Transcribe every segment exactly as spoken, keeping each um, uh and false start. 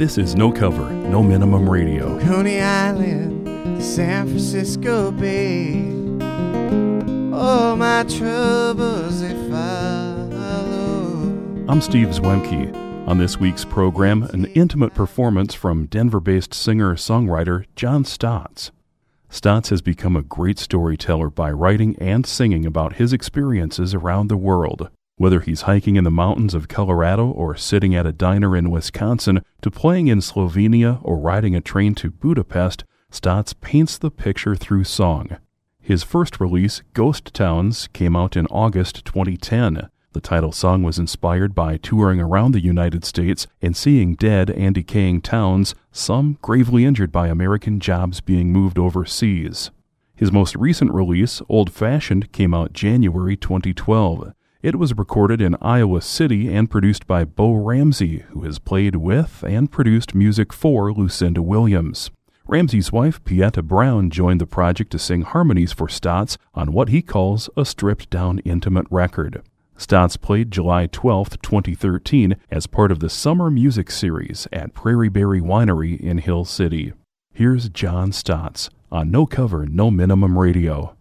This is No Cover, No Minimum Radio. Coney Island to San Francisco Bay. All my troubles they follow. I'm Steve Zwemke. On this week's program, an intimate performance from Denver-based singer-songwriter John Stotts. Stotts has become a great storyteller by writing and singing about his experiences around the world. Whether he's hiking in the mountains of Colorado or sitting at a diner in Wisconsin, to playing in Slovenia or riding a train to Budapest, Stotts paints the picture through song. His first release, Ghost Towns, came out in August twenty ten. The title song was inspired by touring around the United States and seeing dead and decaying towns, some gravely injured by American jobs being moved overseas. His most recent release, Old Fashioned, came out January twenty twelve. It was recorded in Iowa City and produced by Bo Ramsey, who has played with and produced music for Lucinda Williams. Ramsey's wife, Pieta Brown, joined the project to sing harmonies for Stotts on what he calls a stripped-down intimate record. Stotts played July twelfth, twenty thirteen, as part of the Summer Music Series at Prairie Berry Winery in Hill City. Here's John Stotts on No Cover, No Minimum Radio.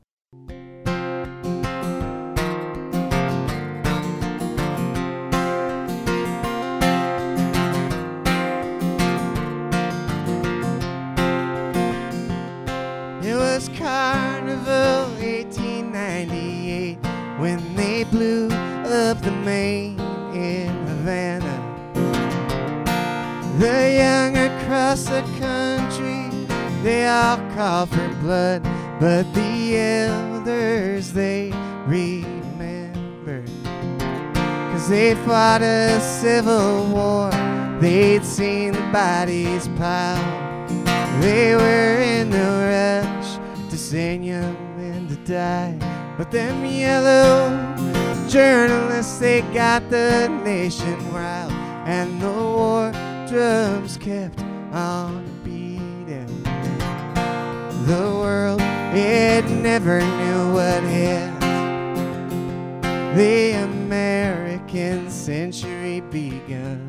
It was Carnival eighteen ninety-eight when they blew up the Main in Havana. The young across the country, they all called for blood, but the elders, they remembered, 'cause they fought a civil war. They'd seen the bodies piled. They were in the rush to sing young men to die. But them yellow journalists, they got the nation riled, and the war drums kept on beating. The world, it never knew what hit. The American century begun.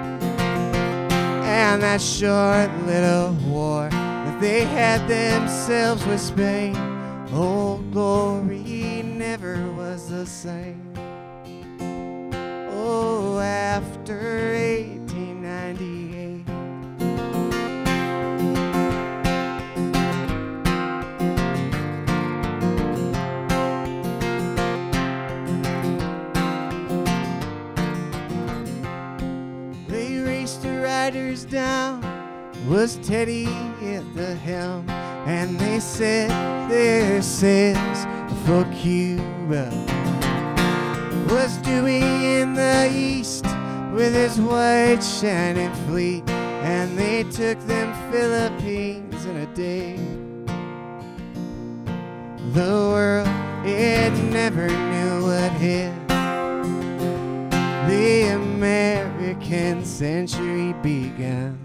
And that short little war that they had themselves with Spain, old glory never was the same. Oh, after eighteen ninety-eight. They raced the riders down, was Teddy at the helm, and they set their sails for Cuba. Was Dewey in the east with his white shining fleet, and they took them Philippines in a day. The world, it never knew what hit. The American century begun.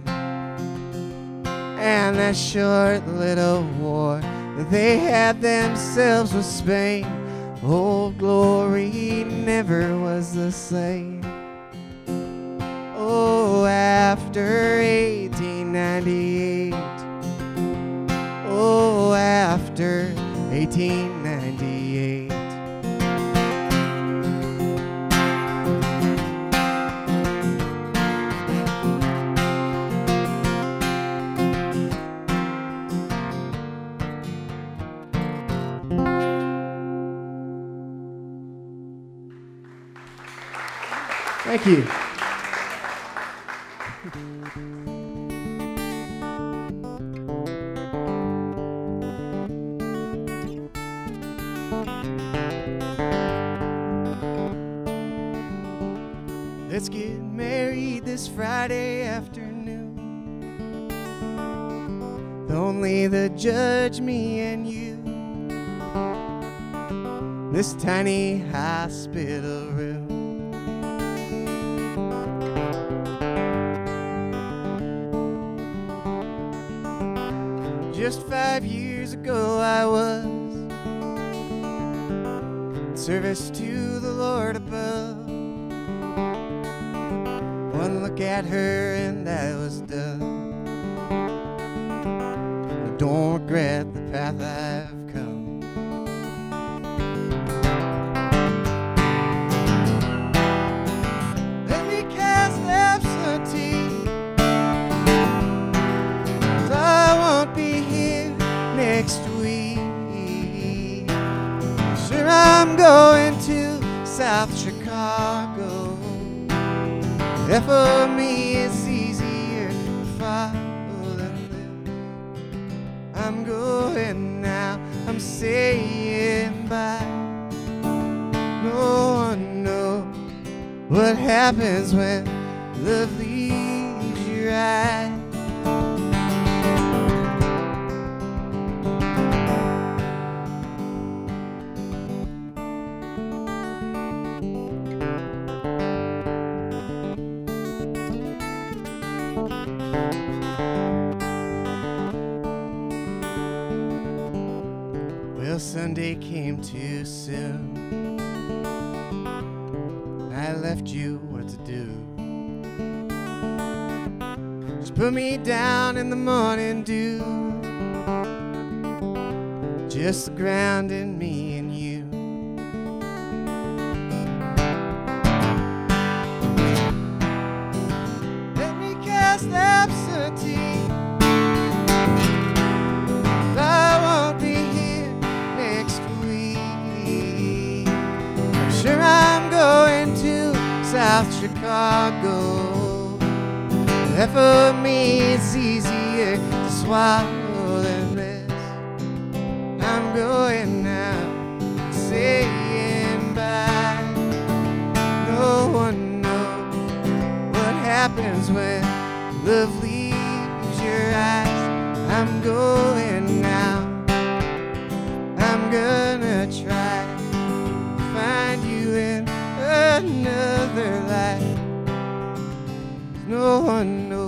And that short little war that they had themselves with Spain, old glory never was the same. Oh, after eighteen ninety-eight. Oh, after eighteen ninety-eight. Thank you. Let's get married this Friday afternoon. Only the judge, me and you. This tiny hospital room. Just five years ago I was in service to the Lord above. One look at her and I was done. path I've come. Let me cast absentee, 'cause I won't be here next week. Sure, I'm going to South Chicago. There for me it's easier to follow than this. I'm going now, I'm saying bye. No one knows what happens when love leaves your eyes. Well, Sunday came too soon. I left you what to do. Just put me down in the morning dew. Just the ground and me and you. Let me cast absentee. I won't be here next week. I'm sure I'm going to South Chicago. There for me it's easier to swallow than this. I'm going now, saying bye. No one knows what happens when love leaves your eyes. I'm going now, I'm gonna try to find you in another life. No one knows.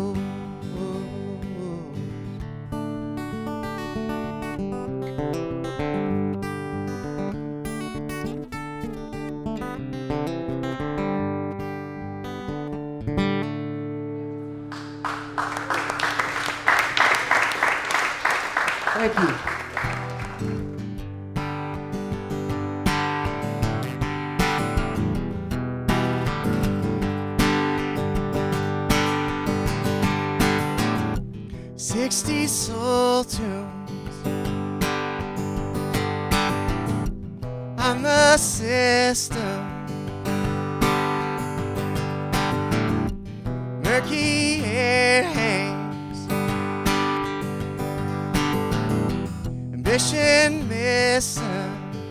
Thank you. Sixty soul tunes on the system. Murky air hangs, ambition missing.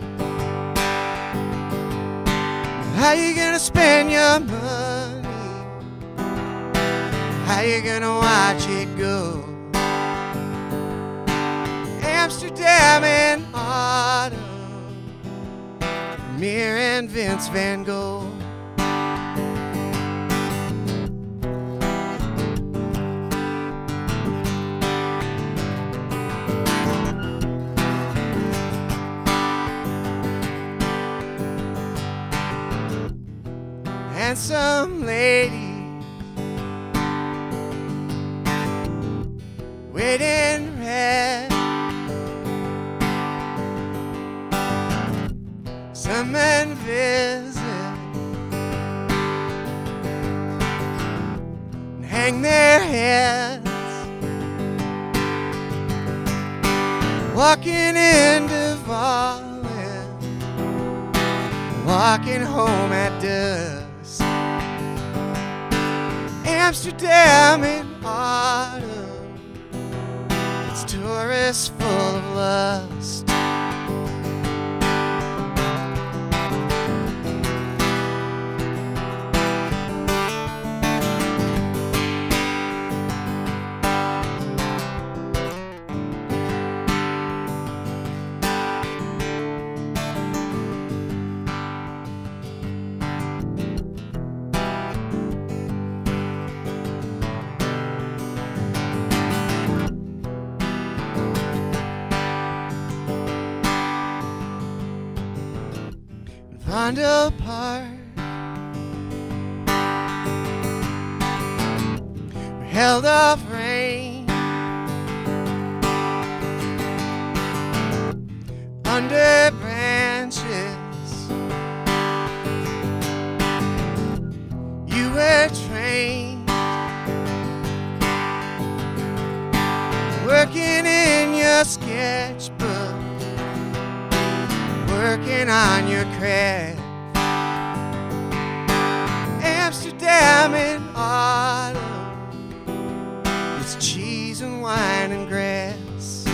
How you gonna spend your money? How you gonna watch it go? Amsterdam in autumn, Vermeer and Vince Van Gogh. Handsome lady waiting red. Some men visit and hang their heads, walking into falling, walking home at dusk. Amsterdam in autumn, it's tourists full of lust. Rondo Park, we held off rain. under branches. You were trained, working in your sketchbook, working on your craft. Amsterdam in autumn, it's cheese and wine and grass.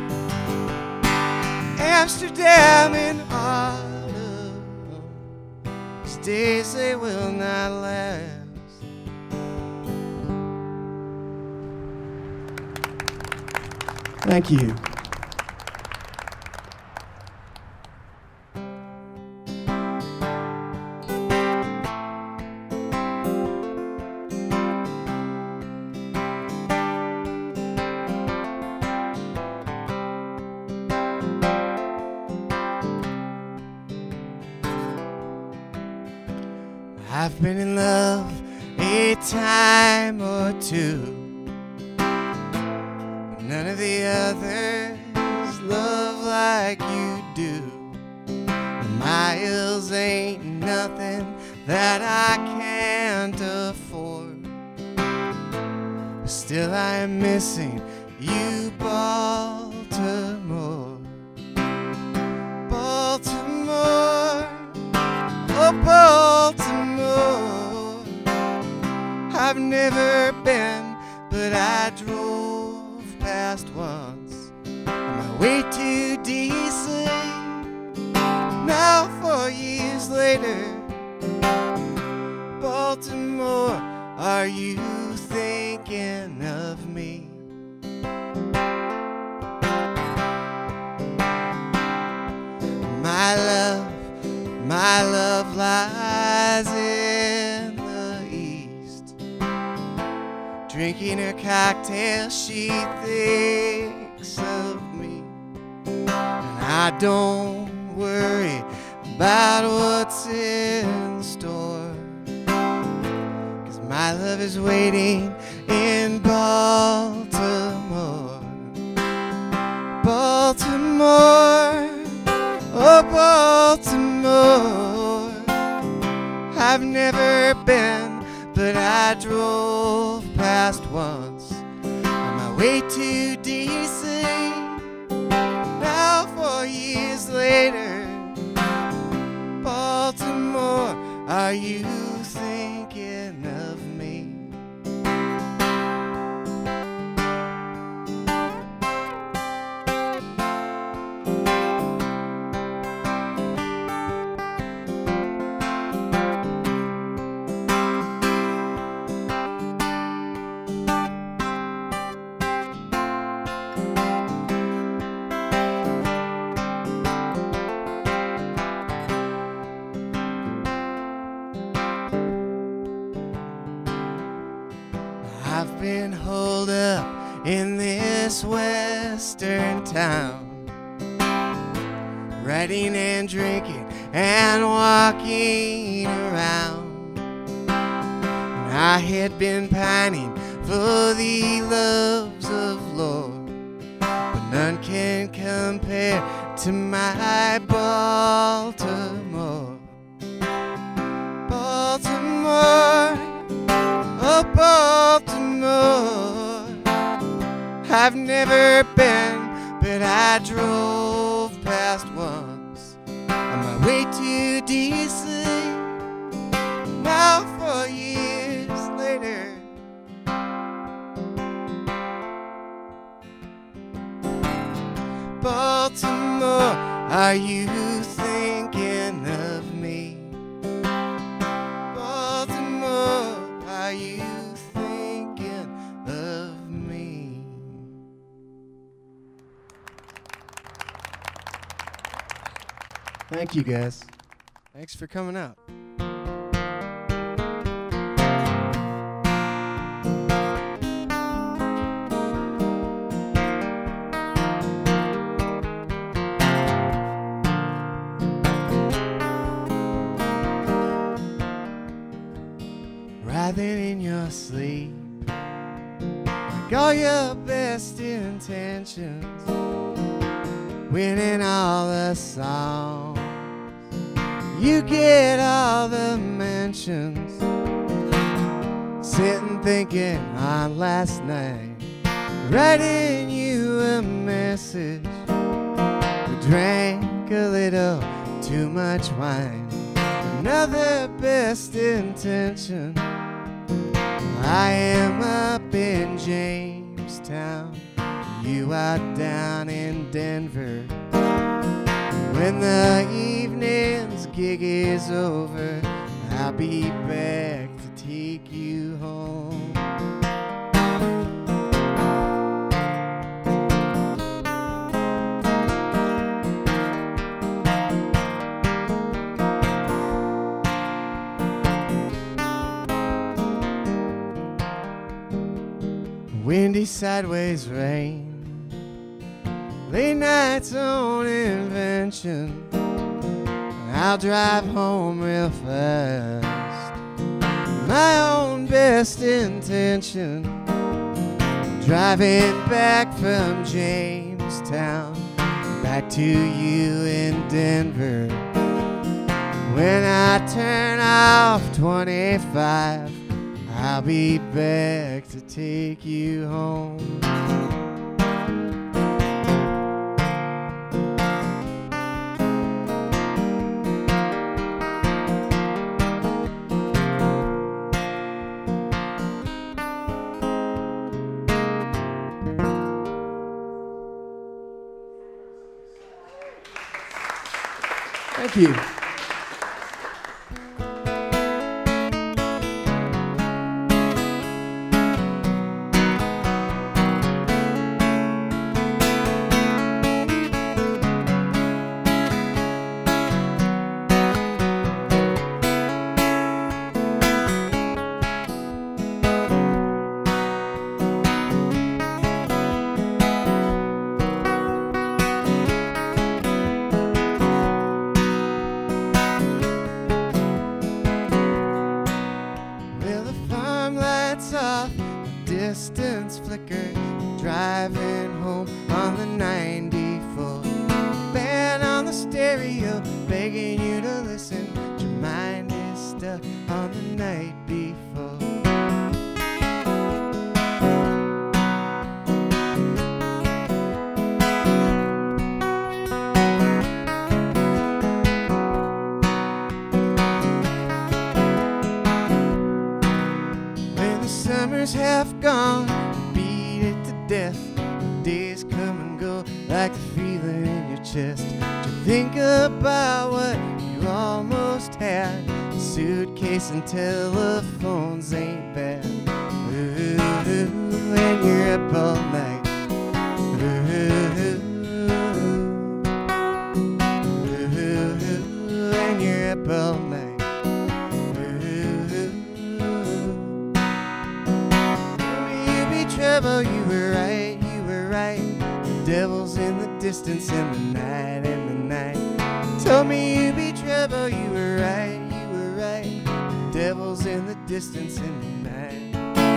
Amsterdam in autumn, these days they will not last. Thank you. I've been in love a time or two, but none of the others love like you do. The miles ain't nothing that I can't afford, but still I am missing you, Baltimore. Baltimore, oh Baltimore, I've never been, but I drove past once on my way to D C. Now four years later, Baltimore, are you thinking of me? My love, my love lies in the east, drinking her cocktail, she thinks of me. And I don't worry about what's in store, 'cause my love is waiting in Baltimore. Baltimore, oh Baltimore, I've never been, but I drove past once on my way to D C. Now four years later, Baltimore, are you thinking of me? I've been holed up in this western town, writing and drinking and walking around. And I had been pining for the loves of Lord, but none can compare to my Baltimore. Baltimore, oh Baltimore, I've never been, but I drove past once on my way to D C. Now four years later, Baltimore, are you thinking of me? Baltimore, are you thinking of me? Thank you, guys. Thanks for coming out. Writhing in your sleep, like all your best intentions, winning all the songs. You get all the mentions, sitting thinking on last night, writing you a message. We drank a little too much wine, another best intention. I am up in Jamestown, you are down in Denver. When the evening's gig is over, I'll be back to take you home. Windy sideways rain, late night's own invention. I'll drive home real fast, my own best intention. Driving back from Jamestown, back to you in Denver. When I turn off twenty-five, I'll be back to take you home. Thank you. Distance flicker, driving home on the ninety-four. Band on the stereo, begging you to listen. But your mind is stuck on the night before. When the summer's half gone, beat it to death. The days come and go like the feeling in your chest. To think about what you almost had. Suitcase and telephones ain't bad. Ooh, and you're up all night. Ooh, ooh, and you're up all night. Trouble, you were right, you were right. The devil's in the distance in the night, in the night. Told me you'd be trouble, you were right, you were right. The devil's in the distance in the night.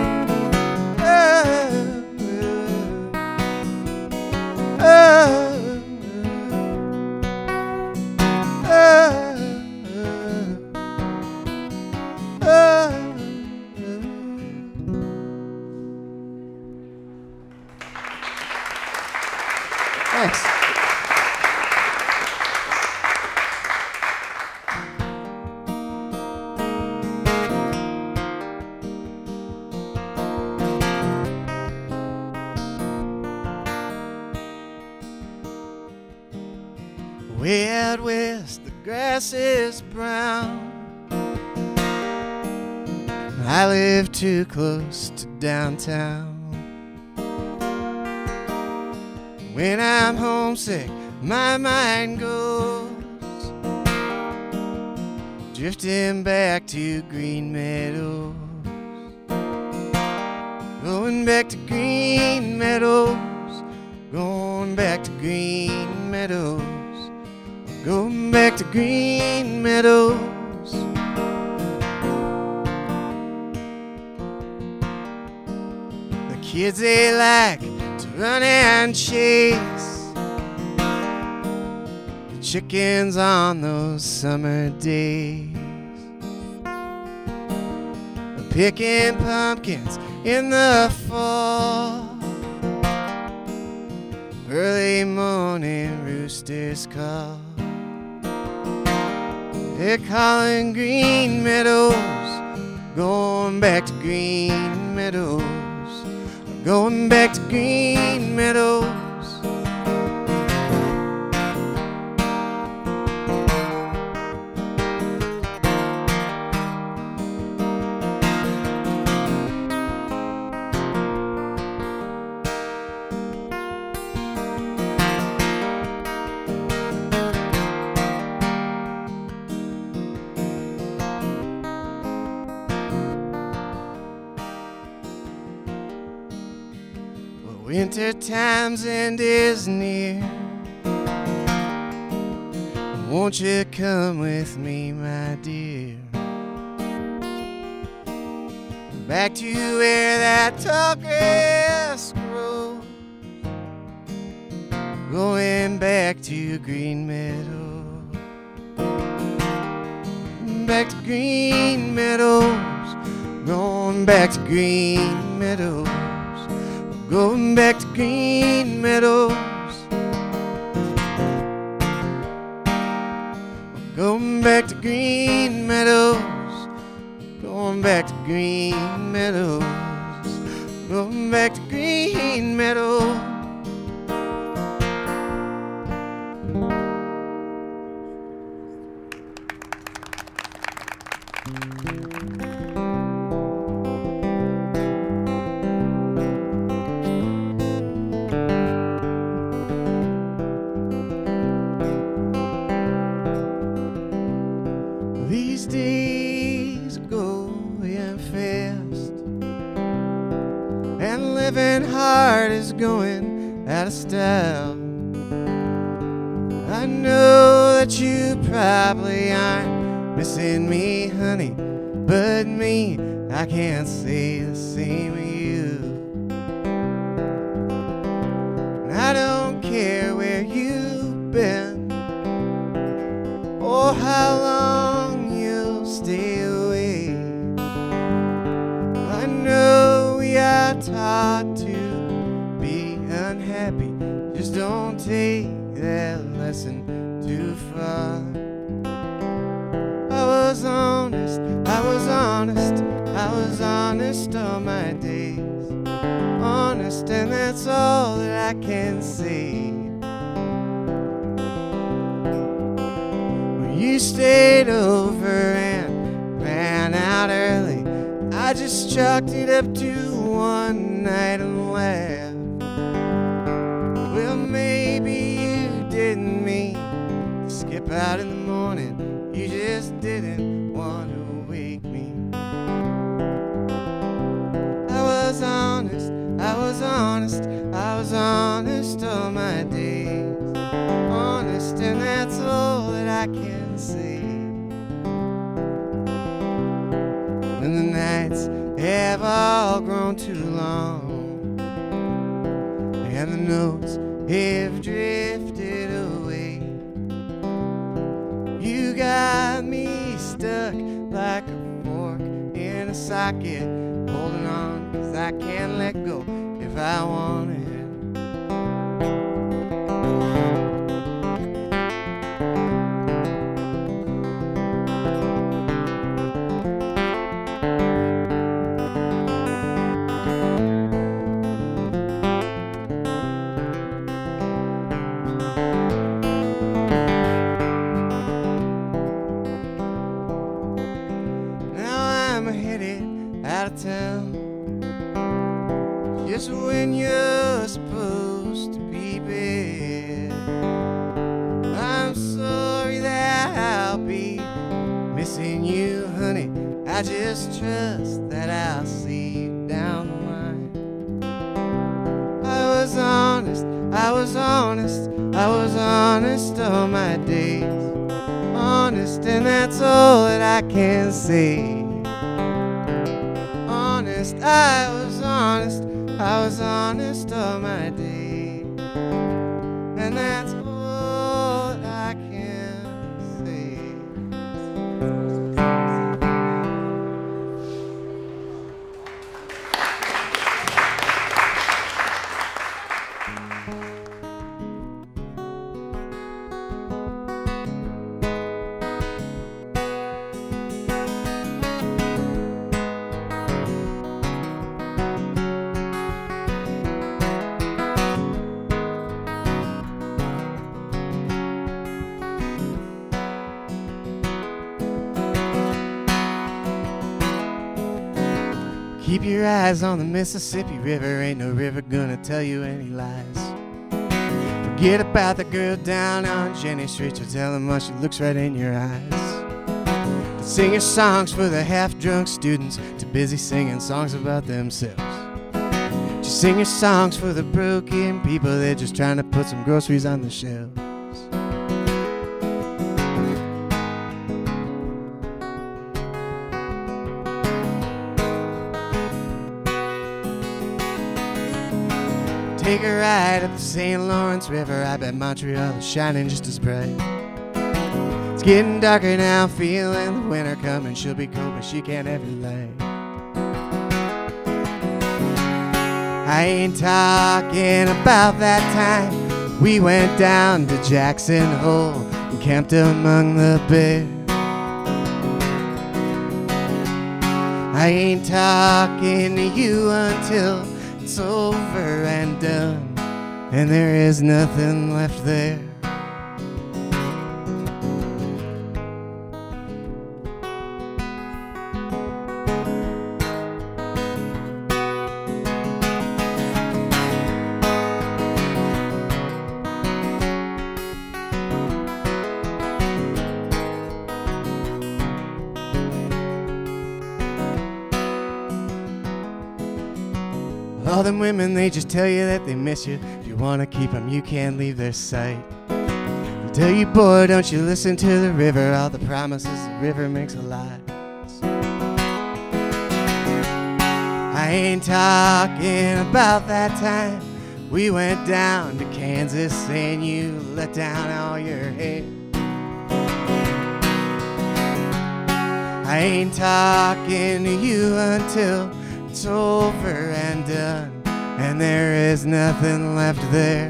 Oh, oh, oh, oh, oh, oh. Thanks. Way out west, the grass is brown. I live too close to downtown. When I'm homesick, my mind goes drifting back to Green Meadows. Going back to Green Meadows. Going back to Green Meadows. Going back to Green Meadows. The kids, they like to run and chase. chickens on those summer days, picking pumpkins in the fall, early morning roosters call. They're calling Green Meadows, going back to Green Meadows, going back to Green Meadows. Winter time's end is near. Won't you come with me, my dear? Back to where that tall grass grows, going back to Green Meadows, back to Green Meadows, going back to Green Meadows, going back to Green Meadows, going back to Green Meadows, going back to Green Meadows, going back to Green Meadows. These days are going fast, and living hard is going out of style. I know that you probably aren't missing me, honey, but me, I can't say the same of you. And I don't care where you've been or how long you'll stay away. I know we are taught to be unhappy, just don't take that lesson too far. I was honest, I was honest, I was honest all my days, honest, and that's all that I can say. When you stayed over and ran out early, I just chalked it up to one night and laughed. Well, maybe you didn't mean to skip out in the morning, you just didn't want to wake me. I was honest, I was honest, I was honest all my days, honest, and that's all that I can say. When the nights have all grown too long and the notes have drifted away, you got me stuck like a fork in a socket, holding on 'cause I can't let go if I want it. Out of town, just when you're supposed to be bed. I'm sorry that I'll be missing you, honey. I just trust that I'll see you down the line. I was honest, I was honest, I was honest all my days, honest, and that's all that I can say. I was honest, I was honest all my days, and that's all I can Keep your eyes on the Mississippi River, ain't no river gonna tell you any lies. Forget about the girl down on Jenny Street, you'll tell them what she looks right in your eyes. Sing your songs for the half-drunk students, too busy singing songs about themselves. Just sing your songs for the broken people, they're just trying to put some groceries on the shelves. Take a ride up the Saint Lawrence River, I bet Montreal is shining just as bright. It's getting darker now, feeling the winter coming. She'll be cold, but she can't have your light. I ain't talking about that time we went down to Jackson Hole and camped among the bears. I ain't talking to you until it's over and done, and there is nothing left there. All them women, they just tell you that they miss you. If you want to keep them, you can't leave their sight. They'll tell you, boy, don't you listen to the river, all the promises the river makes a lie. I ain't talking about that time we went down to Kansas and you let down all your hair. I ain't talking to you until it's over and done, and there is nothing left there.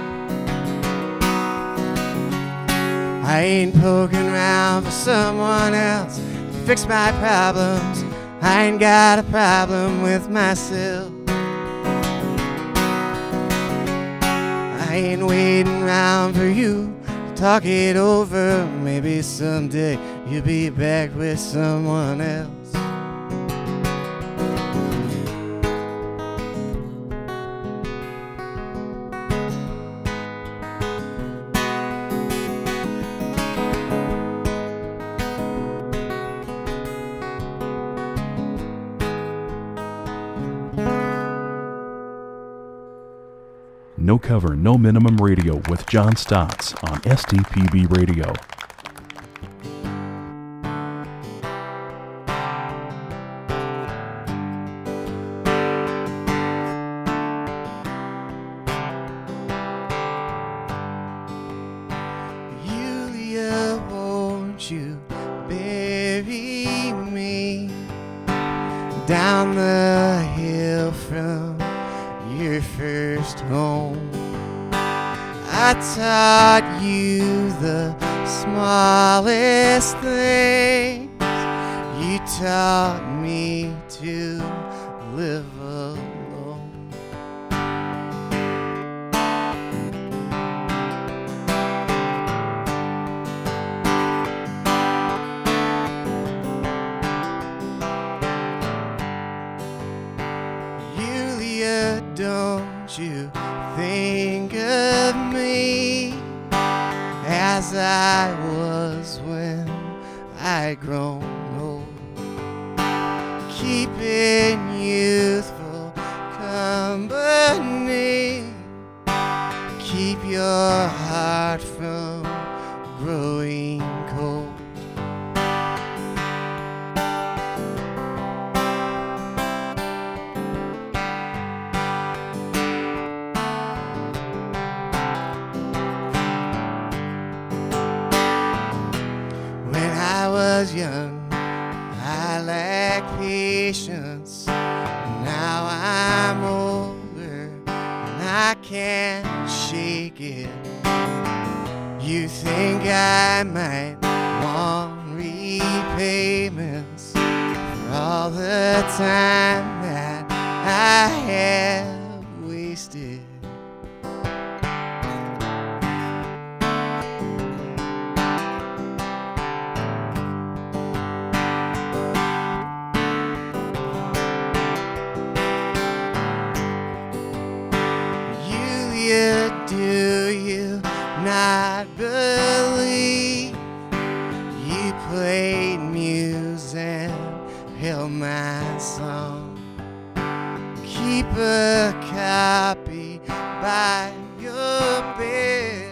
I ain't poking around for someone else to fix my problems. I ain't got a problem with myself. I ain't waiting around for you to talk it over. Maybe someday you'll be back with someone else. No Cover, No Minimum Radio with John Stotts on S T P B Radio. Julia, won't you bury me down the hill from your first home? I taught you the smallest things. You taught me to live alone. Julia, don't you think of me as I was when I grown old, keeping youthful company. Keep your heart from growing cold. Was young, I lacked patience. Now I'm older and I can't shake it. You think I might want repayments for all the time that I have wasted. Do you not believe you played muse and held my song? Keep a copy by your bed.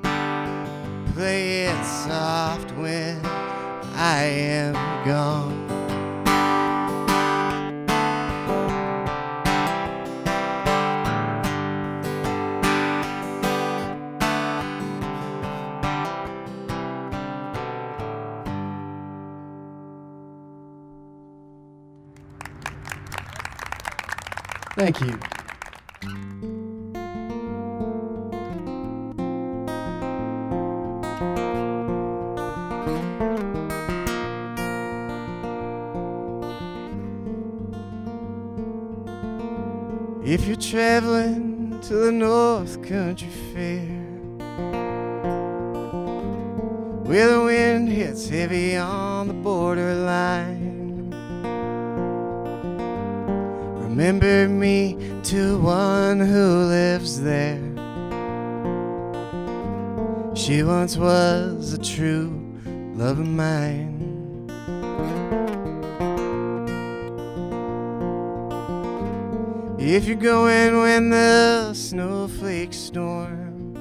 Play it soft when I am gone. Thank you. If you're traveling to the North Country Fair, where the wind hits heavy on the borderline, remember me to one who lives there. She once was a true love of mine. If you're going when the snowflakes storm,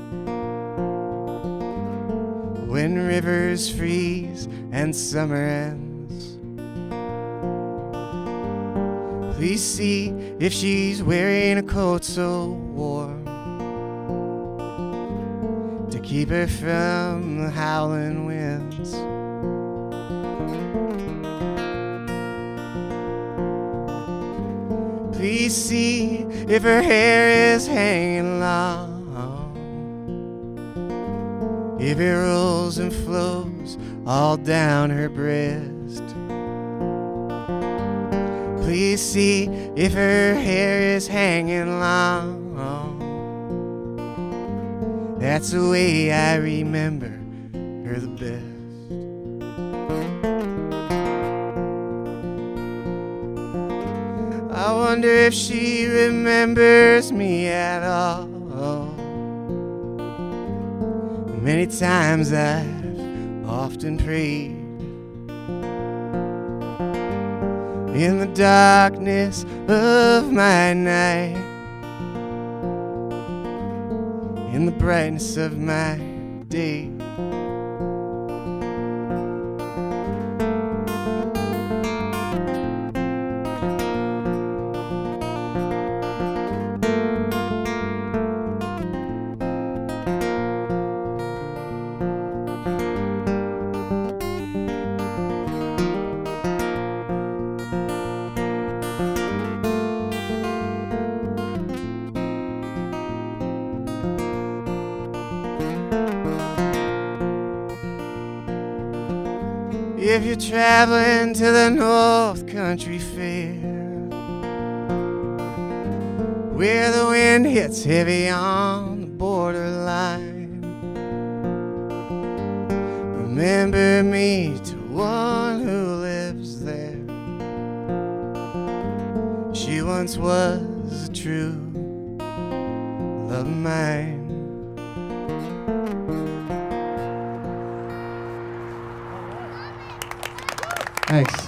when rivers freeze and summer ends, please see if she's wearing a coat so warm to keep her from the howling winds. Please see if her hair is hanging long, if it rolls and flows all down her breast. Please see if her hair is hanging long. That's the way I remember her the best. I wonder if she remembers me at all. Many times I've often prayed in the darkness of my night, in the brightness of my day. If you're traveling to the North Country Fair, where the wind hits heavy on the borderline, remember me to one who lives there. She once was a true love of mine. Thanks.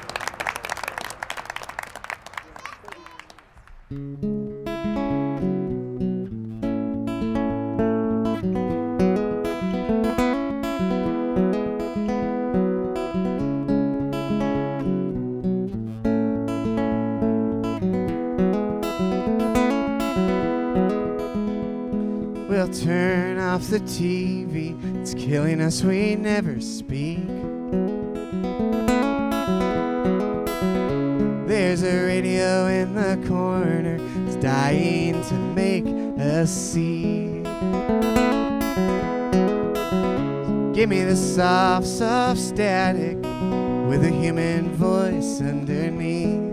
We'll turn off the T V, it's killing us, we never speak. There's a radio in the corner, it's dying to make us see. Give me the soft, soft static with a human voice underneath.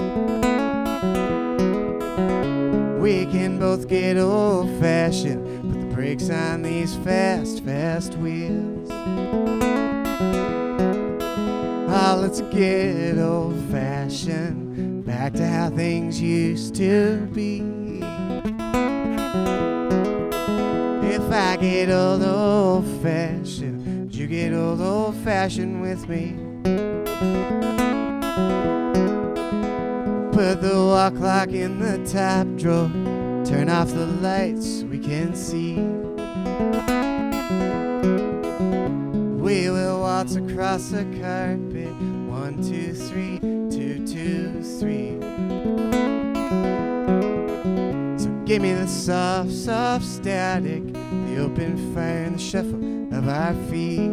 We can both get old-fashioned, put the brakes on these fast, fast wheels. Oh, let's get old-fashioned, back to how things used to be. If I get old old-fashioned, would you get old old-fashioned with me? Put the wall clock in the top drawer, turn off the lights so we can see. We will waltz across the carpet, one, two, three, two, two, three. So give me the soft, soft static, the open fire and the shuffle of our feet.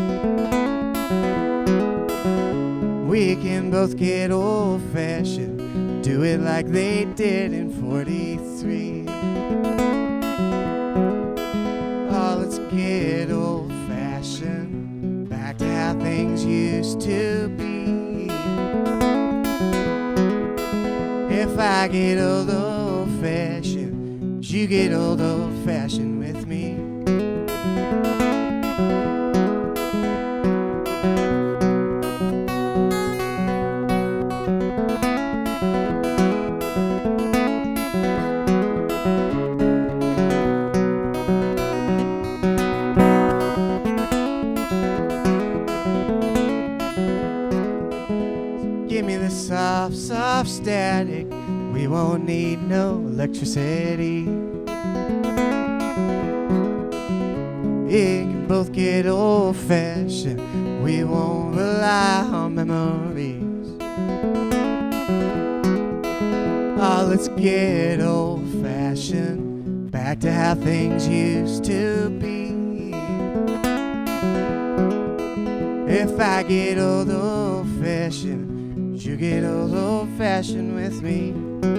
We can both get old-fashioned, do it like they did in forty-three. Oh, let's get old-fashioned, back to how things used to be. If I get old old-fashioned, you get old old-fashioned with me. Soft, soft static, we won't need no electricity. We can both get old-fashioned, we won't rely on memories. Oh, let's get old-fashioned, back to how things used to be. If I get old old-fashioned, you get old old-fashioned with me.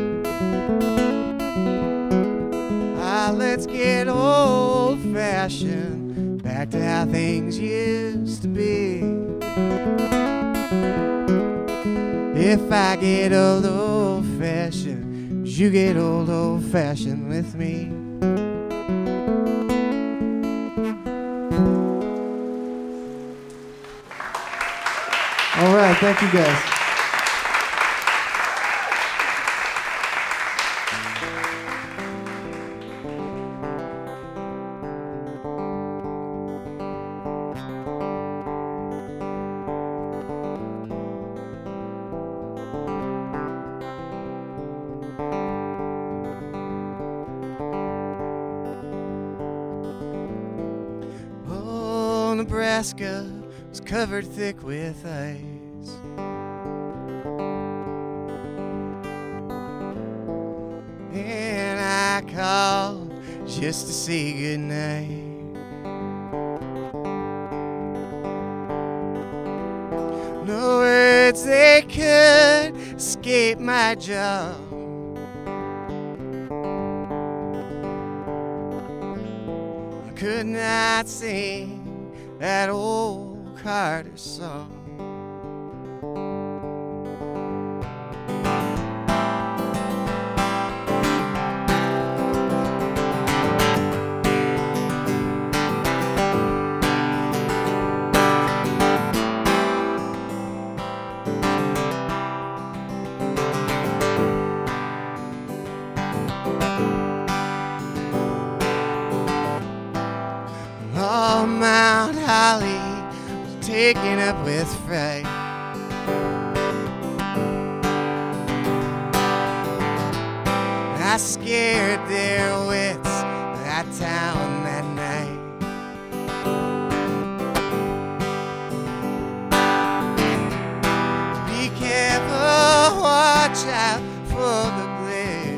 Ah, let's get old-fashioned, back to how things used to be. If I get old old-fashioned, you get old old-fashioned with me. All right, thank you guys. Nebraska was covered thick with ice. And I called just to say goodnight. No words they could escape my jaw. I could not sing that old Carter song. Oh, Mount Holly was taken up with fright. I scared their wits, that town that night. Be careful, watch out for the glare.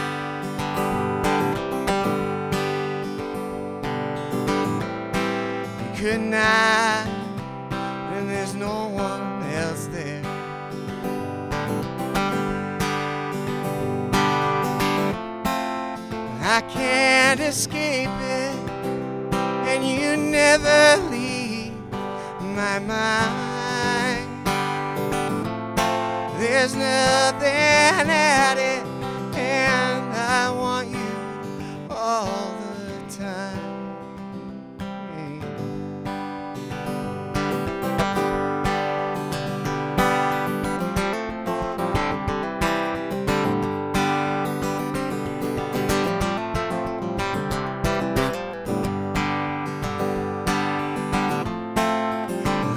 Could not, and there's no one else there. I can't escape it, and you never leave my mind. There's nothing at it, and I want you all the time.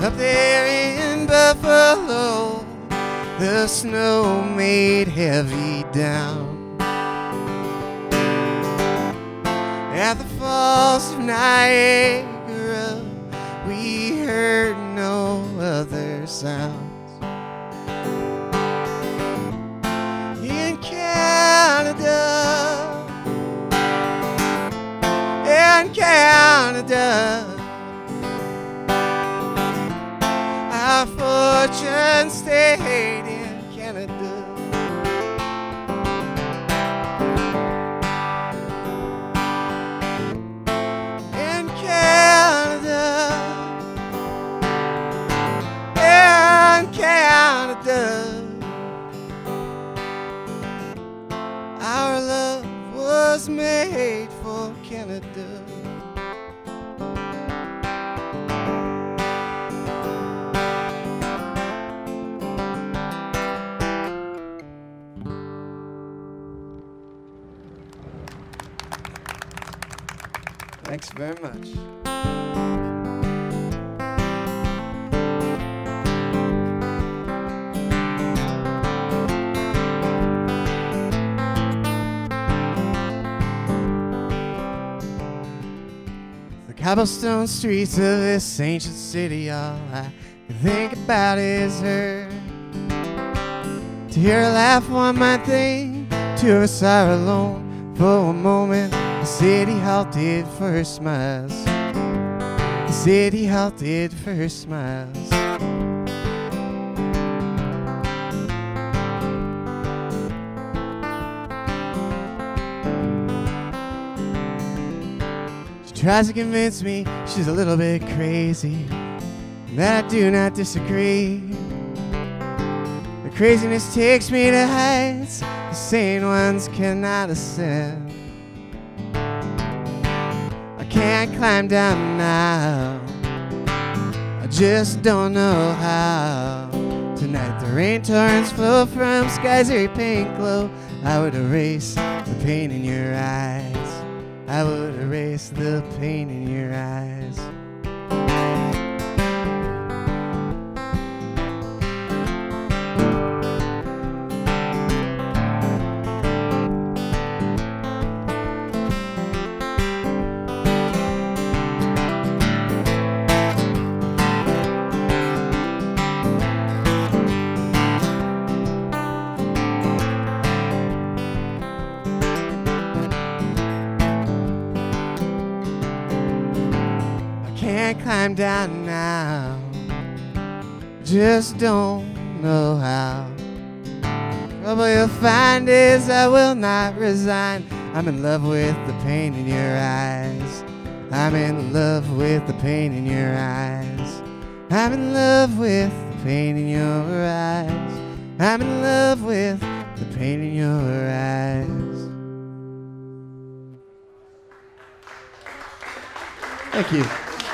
Up there in Buffalo, the snow made heavy down. At the Falls of Niagara, we heard no other sounds. In Canada, in Canada, our fortune stayed in Canada. In Canada, in Canada, our love was made for Canada. Thanks very much. The cobblestone streets of this ancient city, all I can think about is her. To hear her laugh, one might think, to her sorrow alone for a moment. The city halted for her smiles. The city halted for her smiles. She tries to convince me she's a little bit crazy, and that I do not disagree. The craziness takes me to heights the sane ones cannot ascend. Can't climb down now, I just don't know how. Tonight the rain torrents flow from skies very pink glow. I would erase the pain in your eyes. I would erase the pain in your eyes. Climb down now, just don't know how. Trouble you'll find is I will not resign. I'm in love with the pain in your eyes. I'm in love with the pain in your eyes. I'm in love with the pain in your eyes. I'm in love with the pain in your eyes. Thank you.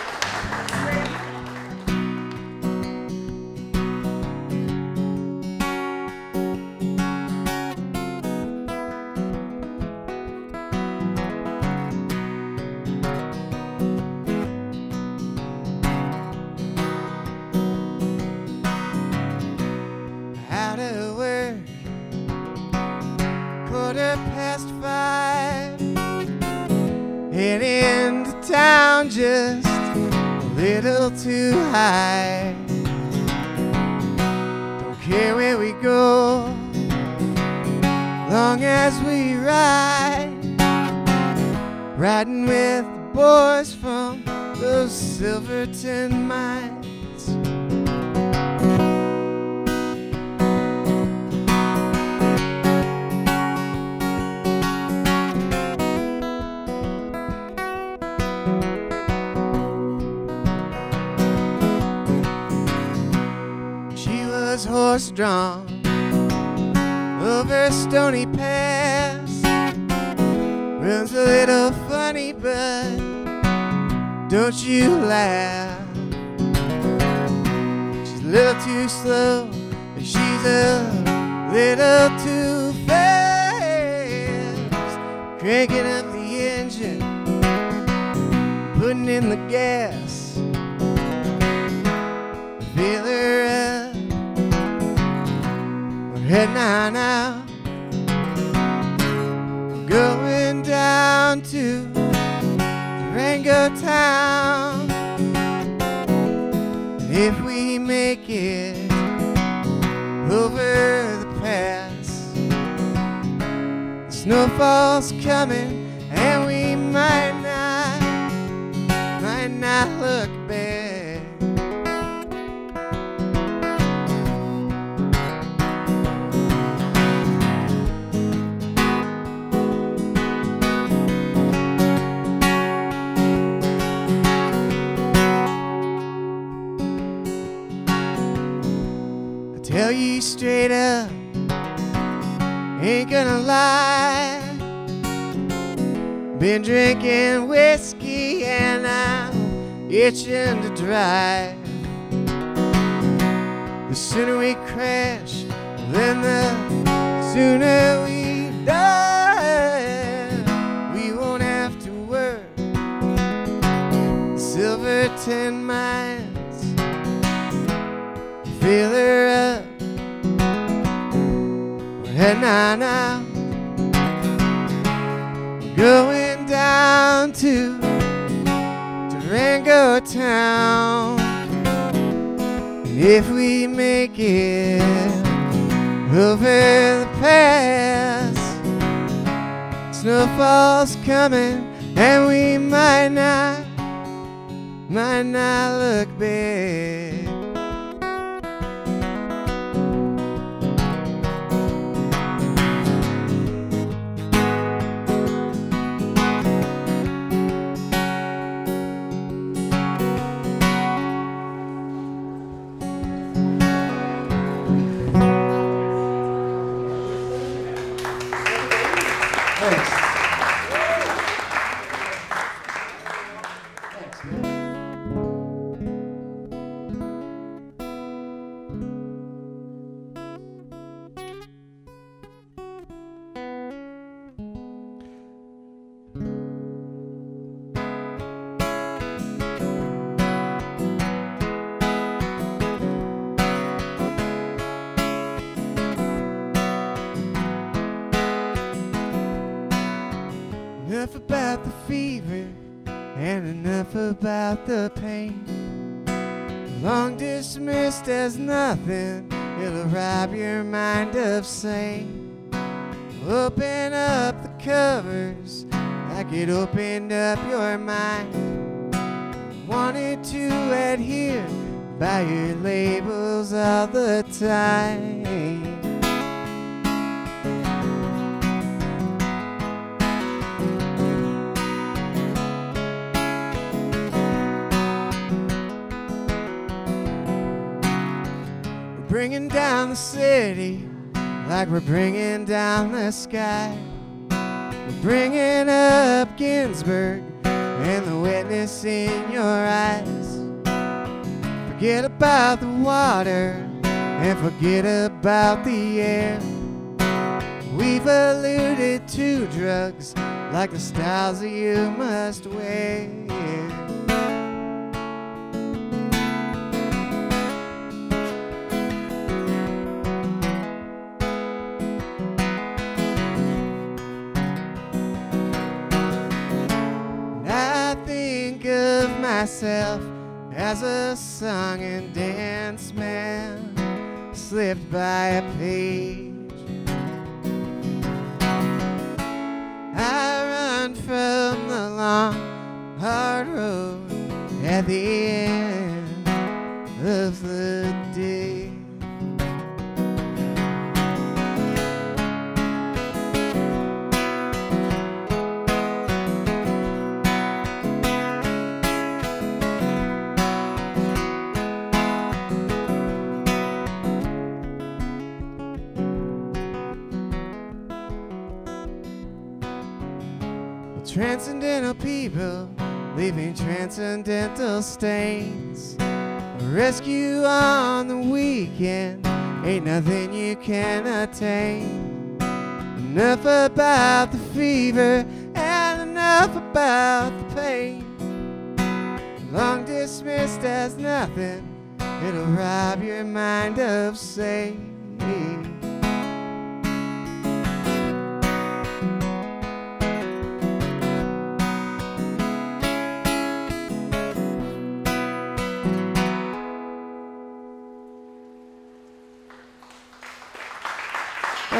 Just a little too high. Don't care where we go, long as we ride. Riding with the boys from those Silverton mines. Horse-drawn over Stony Pass, runs a little funny, but don't you laugh. She's a little too slow, and she's a little too fast. Cranking up the engine, putting in the gas. heading on out, going down to Durango town. And if we make it over the pass, the snowfall's coming and we might not, might not look back. Tell you straight up, ain't gonna lie. Been drinking whiskey and I'm itching to drive. The sooner we crash, then the sooner we die. We won't have to work the Silverton mines. Fill her up, we're heading on out, going down to Durango town. And if we make it over the pass, snowfall's coming and we might not, might not look back. Enough about the fever and enough about the pain. Long dismissed as nothing, it'll rob your mind of sane. Open up the covers like it opened up your mind. Wanted to adhere by your labels all the time. Bringing down the city like we're bringing down the sky. We're bringing up Ginsburg and the wetness in your eyes. Forget about the water and forget about the air. We've alluded to drugs like the styles that you must wear. Myself as a song and dance man slipped by a page. I run from the long hard road at the end of the day. Transcendental people leaving transcendental stains. A rescue on the weekend ain't nothing you can attain. Enough about the fever and enough about the pain. Long dismissed as nothing, it'll rob your mind of sane.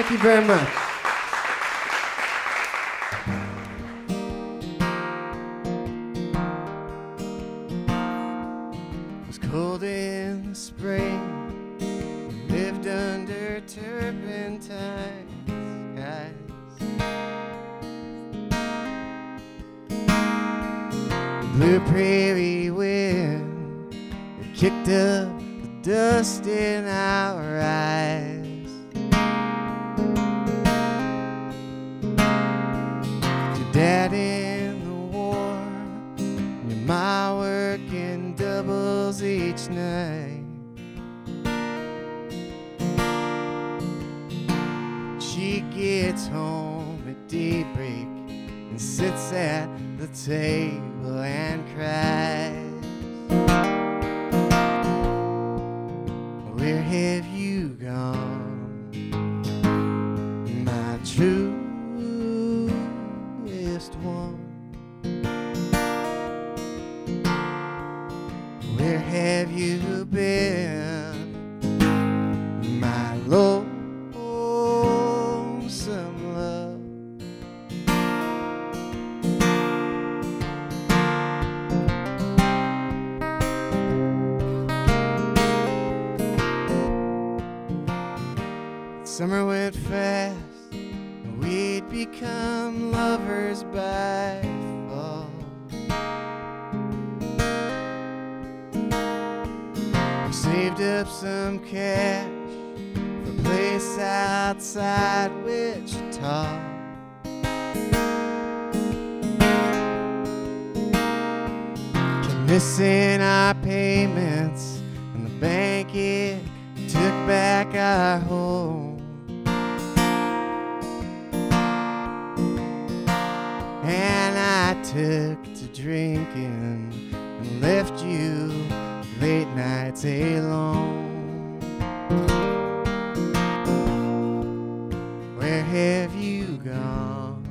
Thank you very much. It was cold in the spring. We lived under turpentine skies. Blue prairie wind, it kicked up the dust in our eyes. Your dad in the war, your ma working doubles each night. She gets home at daybreak and sits at the table and cries. Where have you gone, my truest one? Where have you been, my lonesome love? Summer went fast, and we'd become lovers by fall. We saved up some cash for a place outside Wichita. Kept missing our payments, and the bank it took back our home. And I took to drinking and left you late nights alone. Where have you gone,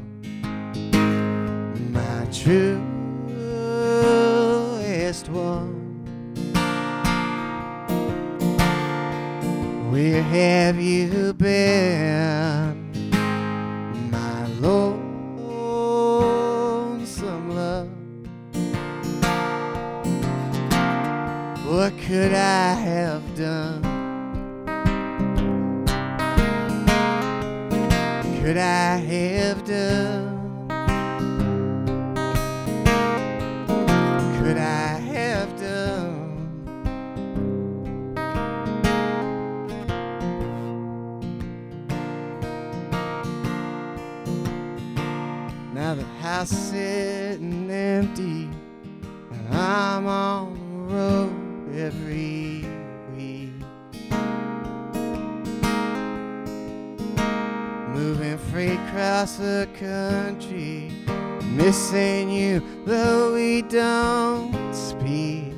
my truest one? Where have you been, my lonesome love? What could I have done? Could I have done? Could I have done? Now the house is sitting empty, and I'm on the road every week, moving freight across the country, missing you though we don't speak.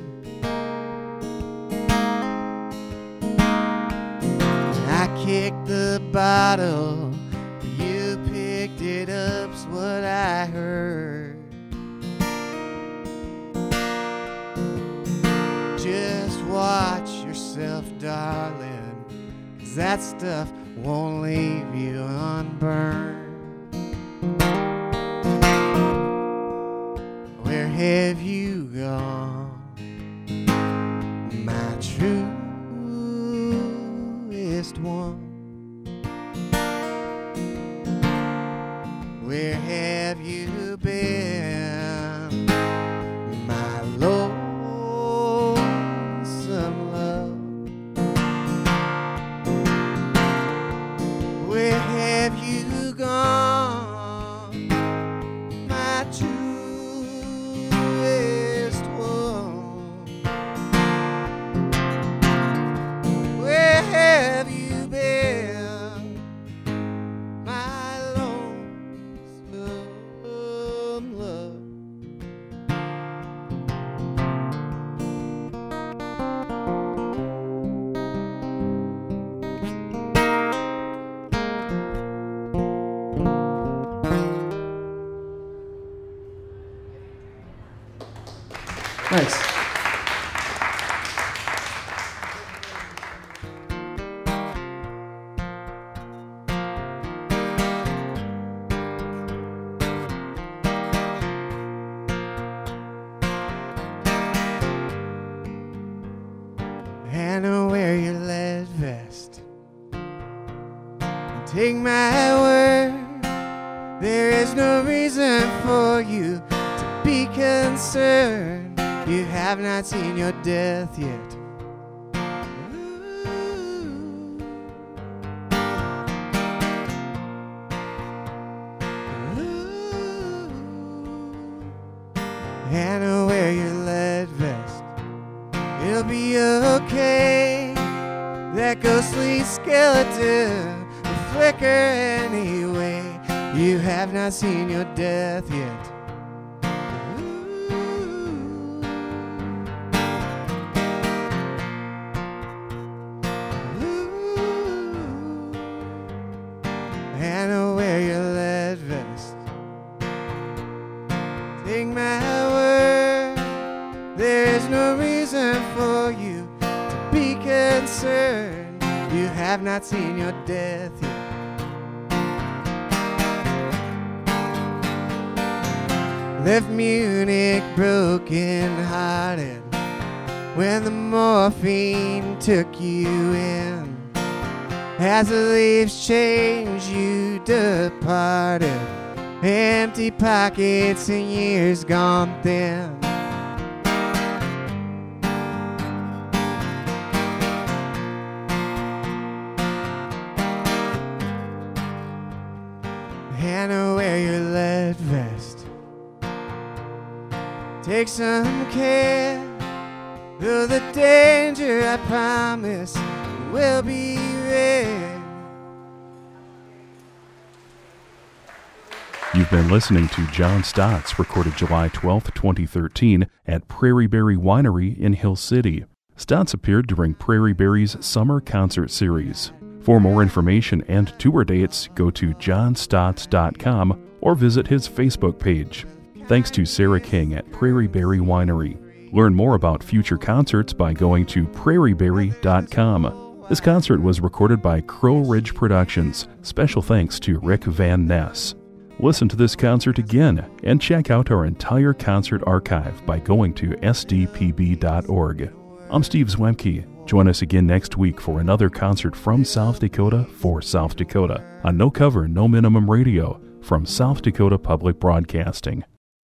I kicked the bottle, but you picked it up's what I heard. Just watch yourself, darling, 'cause that stuff won't leave you unburned. Where have you gone, my truest one? Where have you been, my lonesome love? Where have you gone, my truest one? Where have you been, my lonesome love? Nice. Take my word, there is no reason for you to be concerned. You have not seen your death yet. And wear your lead vest, it'll be okay. That ghostly skeleton will flicker anyway. You have not seen your death yet. And wear your lead vest. Take my word, there is no reason for you to be concerned. You have not seen your death yet. Left Munich broken hearted when the morphine took you in. As the leaves change, you departed. Empty pockets and years gone thin. And wear your lead vest. Take some care, though the danger, I promise, will be rare. You've been listening to John Stotts, recorded July twelfth, twenty thirteen, at Prairie Berry Winery in Hill City. Stotts appeared during Prairie Berry's summer concert series. For more information and tour dates, go to john stotts dot com or visit his Facebook page. Thanks to Sarah King at Prairie Berry Winery. Learn more about future concerts by going to prairie berry dot com. This concert was recorded by Crow Ridge Productions. Special thanks to Rick Van Ness. Listen to this concert again and check out our entire concert archive by going to s d p b dot org. I'm Steve Zwemke. Join us again next week for another concert from South Dakota for South Dakota on No Cover, No Minimum Radio from South Dakota Public Broadcasting.